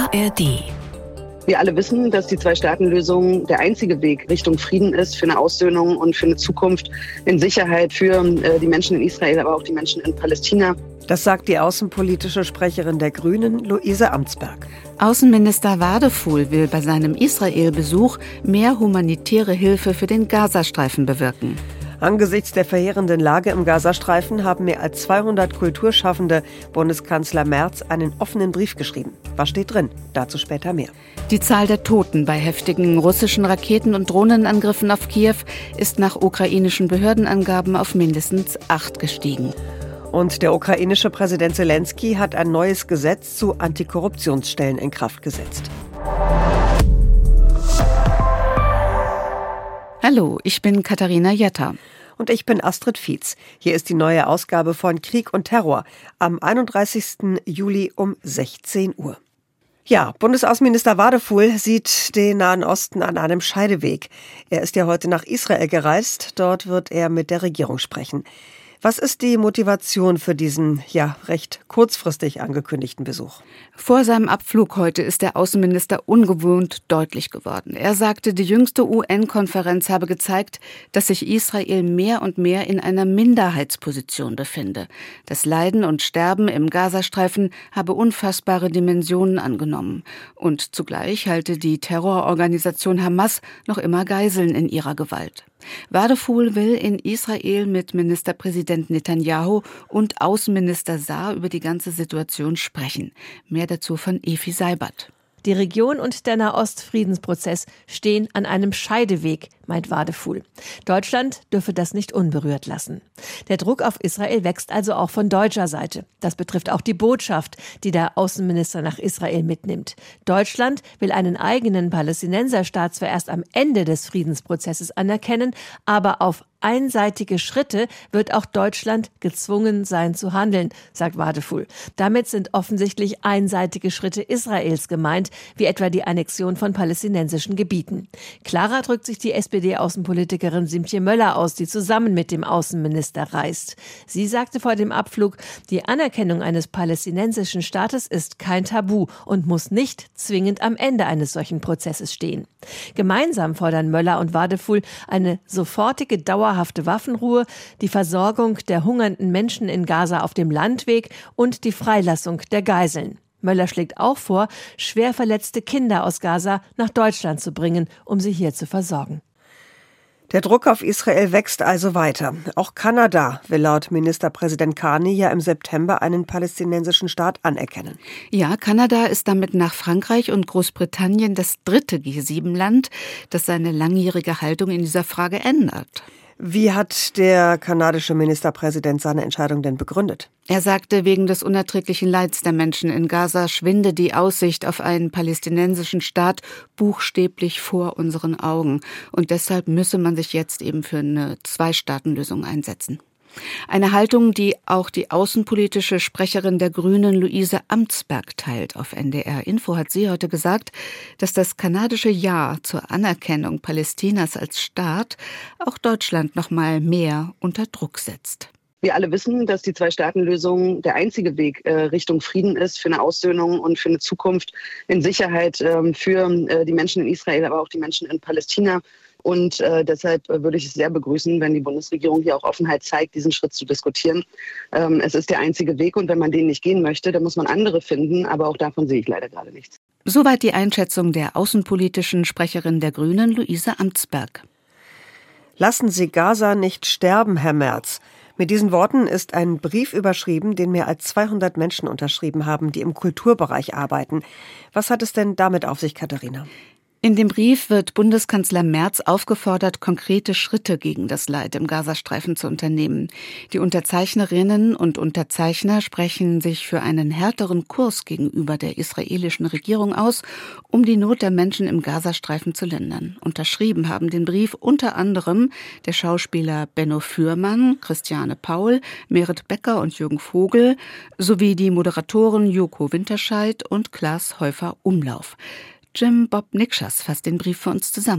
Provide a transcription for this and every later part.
ARD. Wir alle wissen, dass die Zwei-Staaten-Lösung der einzige Weg Richtung Frieden ist, für eine Aussöhnung und für eine Zukunft in Sicherheit für die Menschen in Israel, aber auch die Menschen in Palästina. Das sagt die außenpolitische Sprecherin der Grünen, Luise Amtsberg. Außenminister Wadefuhl will bei seinem Israel-Besuch mehr humanitäre Hilfe für den Gazastreifen bewirken. Angesichts der verheerenden Lage im Gazastreifen haben mehr als 200 Kulturschaffende Bundeskanzler Merz einen offenen Brief geschrieben. Was steht drin? Dazu später mehr. Die Zahl der Toten bei heftigen russischen Raketen- und Drohnenangriffen auf Kiew ist nach ukrainischen Behördenangaben auf mindestens 8 gestiegen. Und der ukrainische Präsident Zelensky hat ein neues Gesetz zu Antikorruptionsstellen in Kraft gesetzt. Hallo, ich bin Katharina Jetter. Und ich bin Astrid Fietz. Hier ist die neue Ausgabe von Krieg und Terror am 31. Juli um 16 Uhr. Ja, Bundesaußenminister Wadefuhl sieht den Nahen Osten an einem Scheideweg. Er ist ja heute nach Israel gereist. Dort wird er mit der Regierung sprechen. Was ist die Motivation für diesen, recht kurzfristig angekündigten Besuch? Vor seinem Abflug heute ist der Außenminister ungewohnt deutlich geworden. Er sagte, die jüngste UN-Konferenz habe gezeigt, dass sich Israel mehr und mehr in einer Minderheitsposition befinde. Das Leiden und Sterben im Gazastreifen habe unfassbare Dimensionen angenommen. Und zugleich halte die Terrororganisation Hamas noch immer Geiseln in ihrer Gewalt. Wadefuhl will in Israel mit Ministerpräsident Netanyahu und Außenminister Saar über die ganze Situation sprechen. Mehr dazu von Efi Seibert. Die Region und der Nahost-Friedensprozess stehen an einem Scheideweg, meint Wadefuhl. Deutschland dürfe das nicht unberührt lassen. Der Druck auf Israel wächst also auch von deutscher Seite. Das betrifft auch die Botschaft, die der Außenminister nach Israel mitnimmt. Deutschland will einen eigenen Palästinenserstaat zwar erst am Ende des Friedensprozesses anerkennen, aber auf einseitige Schritte wird auch Deutschland gezwungen sein zu handeln, sagt Wadefuhl. Damit sind offensichtlich einseitige Schritte Israels gemeint, wie etwa die Annexion von palästinensischen Gebieten. Klarer drückt sich die SPD-Außenpolitikerin Siemtje Möller aus, die zusammen mit dem Außenminister reist. Sie sagte vor dem Abflug, die Anerkennung eines palästinensischen Staates ist kein Tabu und muss nicht zwingend am Ende eines solchen Prozesses stehen. Gemeinsam fordern Möller und Wadefuhl eine sofortige dauerhafte Waffenruhe, die Versorgung der hungernden Menschen in Gaza auf dem Landweg und die Freilassung der Geiseln. Möller schlägt auch vor, schwer verletzte Kinder aus Gaza nach Deutschland zu bringen, um sie hier zu versorgen. Der Druck auf Israel wächst also weiter. Auch Kanada will laut Ministerpräsident Carney ja im September einen palästinensischen Staat anerkennen. Ja, Kanada ist damit nach Frankreich und Großbritannien das dritte G7-Land, das seine langjährige Haltung in dieser Frage ändert. Wie hat der kanadische Ministerpräsident seine Entscheidung denn begründet? Er sagte, wegen des unerträglichen Leids der Menschen in Gaza schwinde die Aussicht auf einen palästinensischen Staat buchstäblich vor unseren Augen. Und deshalb müsse man sich jetzt eben für eine Zwei-Staaten-Lösung einsetzen. Eine Haltung, die auch die außenpolitische Sprecherin der Grünen, Luise Amtsberg, teilt. Auf NDR Info hat sie heute gesagt, dass das kanadische Ja zur Anerkennung Palästinas als Staat auch Deutschland noch mal mehr unter Druck setzt. Wir alle wissen, dass die Zwei-Staaten-Lösung der einzige Weg Richtung Frieden ist, für eine Aussöhnung und für eine Zukunft in Sicherheit für die Menschen in Israel, aber auch die Menschen in Palästina. Und deshalb würde ich es sehr begrüßen, wenn die Bundesregierung hier auch Offenheit zeigt, diesen Schritt zu diskutieren. Es ist der einzige Weg und wenn man den nicht gehen möchte, dann muss man andere finden. Aber auch davon sehe ich leider gerade nichts. Soweit die Einschätzung der außenpolitischen Sprecherin der Grünen, Luise Amtsberg. Lassen Sie Gaza nicht sterben, Herr Merz. Mit diesen Worten ist ein Brief überschrieben, den mehr als 200 Menschen unterschrieben haben, die im Kulturbereich arbeiten. Was hat es denn damit auf sich, Katharina? In dem Brief wird Bundeskanzler Merz aufgefordert, konkrete Schritte gegen das Leid im Gazastreifen zu unternehmen. Die Unterzeichnerinnen und Unterzeichner sprechen sich für einen härteren Kurs gegenüber der israelischen Regierung aus, um die Not der Menschen im Gazastreifen zu lindern. Unterschrieben haben den Brief unter anderem der Schauspieler Benno Fürmann, Christiane Paul, Merit Becker und Jürgen Vogel sowie die Moderatoren Joko Winterscheid und Klaas Häufer-Umlauf. Jim Bob Nikschas fasst den Brief für uns zusammen.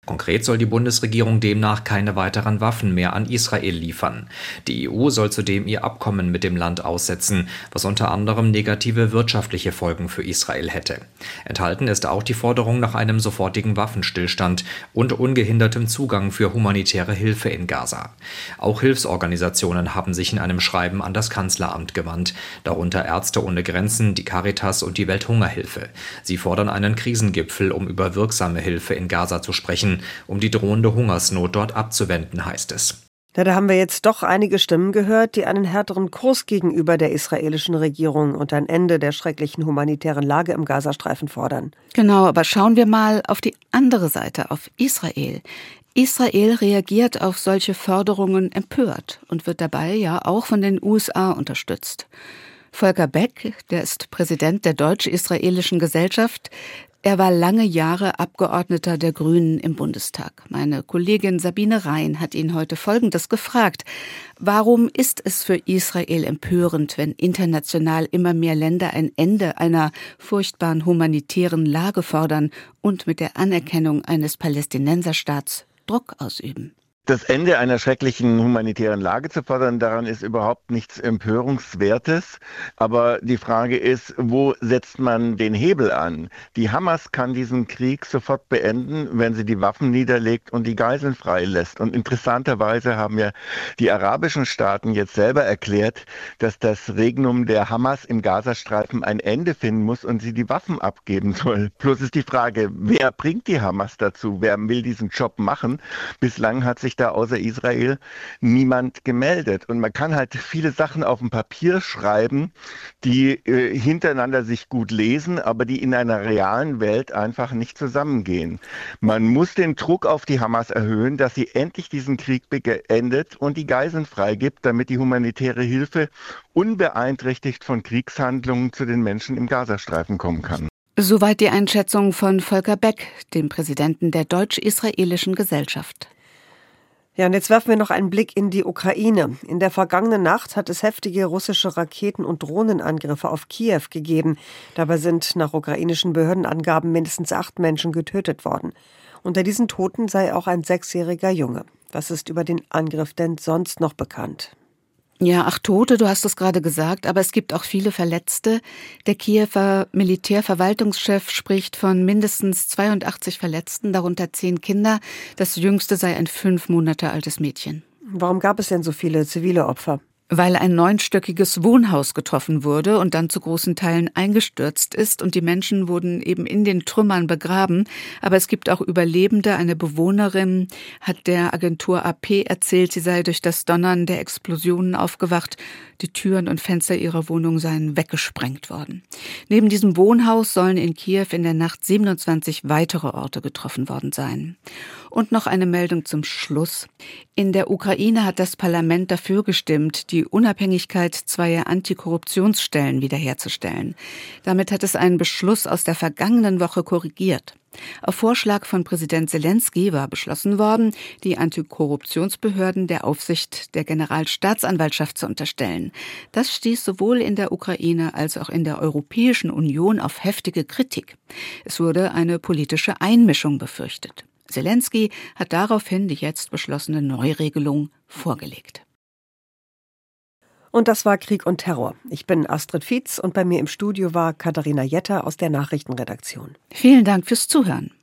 Konkret soll die Bundesregierung demnach keine weiteren Waffen mehr an Israel liefern. Die EU soll zudem ihr Abkommen mit dem Land aussetzen, was unter anderem negative wirtschaftliche Folgen für Israel hätte. Enthalten ist auch die Forderung nach einem sofortigen Waffenstillstand und ungehindertem Zugang für humanitäre Hilfe in Gaza. Auch Hilfsorganisationen haben sich in einem Schreiben an das Kanzleramt gewandt, darunter Ärzte ohne Grenzen, die Caritas und die Welthungerhilfe. Sie fordern einen Krisengipfel, um über wirksame Hilfe in Gaza zu sprechen, um die drohende Hungersnot dort abzuwenden, heißt es. Ja, da haben wir jetzt doch einige Stimmen gehört, die einen härteren Kurs gegenüber der israelischen Regierung und ein Ende der schrecklichen humanitären Lage im Gazastreifen fordern. Genau, aber schauen wir mal auf die andere Seite, auf Israel. Israel reagiert auf solche Forderungen empört und wird dabei ja auch von den USA unterstützt. Volker Beck, der ist Präsident der Deutsch-Israelischen Gesellschaft. Er war lange Jahre Abgeordneter der Grünen im Bundestag. Meine Kollegin Sabine Rhein hat ihn heute Folgendes gefragt. Warum ist es für Israel empörend, wenn international immer mehr Länder ein Ende einer furchtbaren humanitären Lage fordern und mit der Anerkennung eines Palästinenserstaats Druck ausüben? Das Ende einer schrecklichen humanitären Lage zu fordern, daran ist überhaupt nichts Empörungswertes. Aber die Frage ist, wo setzt man den Hebel an? Die Hamas kann diesen Krieg sofort beenden, wenn sie die Waffen niederlegt und die Geiseln freilässt. Und interessanterweise haben ja die arabischen Staaten jetzt selber erklärt, dass das Regnum der Hamas im Gazastreifen ein Ende finden muss und sie die Waffen abgeben soll. Plus ist die Frage, wer bringt die Hamas dazu? Wer will diesen Job machen? Bislang hat sich da außer Israel niemand gemeldet. Und man kann halt viele Sachen auf dem Papier schreiben, die hintereinander sich gut lesen, aber die in einer realen Welt einfach nicht zusammengehen. Man muss den Druck auf die Hamas erhöhen, dass sie endlich diesen Krieg beendet und die Geiseln freigibt, damit die humanitäre Hilfe unbeeinträchtigt von Kriegshandlungen zu den Menschen im Gazastreifen kommen kann. Soweit die Einschätzung von Volker Beck, dem Präsidenten der Deutsch-Israelischen Gesellschaft. Ja, und jetzt werfen wir noch einen Blick in die Ukraine. In der vergangenen Nacht hat es heftige russische Raketen- und Drohnenangriffe auf Kiew gegeben. Dabei sind nach ukrainischen Behördenangaben mindestens 8 Menschen getötet worden. Unter diesen Toten sei auch ein 6-jähriger Junge. Was ist über den Angriff denn sonst noch bekannt? Ja, 8 Tote, du hast es gerade gesagt, aber es gibt auch viele Verletzte. Der Kiewer Militärverwaltungschef spricht von mindestens 82 Verletzten, darunter 10 Kinder. Das jüngste sei ein 5 Monate altes Mädchen. Warum gab es denn so viele zivile Opfer? Weil ein 9-stöckiges Wohnhaus getroffen wurde und dann zu großen Teilen eingestürzt ist und die Menschen wurden eben in den Trümmern begraben. Aber es gibt auch Überlebende. Eine Bewohnerin hat der Agentur AP erzählt, sie sei durch das Donnern der Explosionen aufgewacht. Die Türen und Fenster ihrer Wohnung seien weggesprengt worden. Neben diesem Wohnhaus sollen in Kiew in der Nacht 27 weitere Orte getroffen worden sein. Und noch eine Meldung zum Schluss. In der Ukraine hat das Parlament dafür gestimmt, die Unabhängigkeit zweier Antikorruptionsstellen wiederherzustellen. Damit hat es einen Beschluss aus der vergangenen Woche korrigiert. Auf Vorschlag von Präsident Selenskyj war beschlossen worden, die Antikorruptionsbehörden der Aufsicht der Generalstaatsanwaltschaft zu unterstellen. Das stieß sowohl in der Ukraine als auch in der Europäischen Union auf heftige Kritik. Es wurde eine politische Einmischung befürchtet. Selenskyj hat daraufhin die jetzt beschlossene Neuregelung vorgelegt. Und das war Krieg und Terror. Ich bin Astrid Fietz und bei mir im Studio war Katharina Jetter aus der Nachrichtenredaktion. Vielen Dank fürs Zuhören.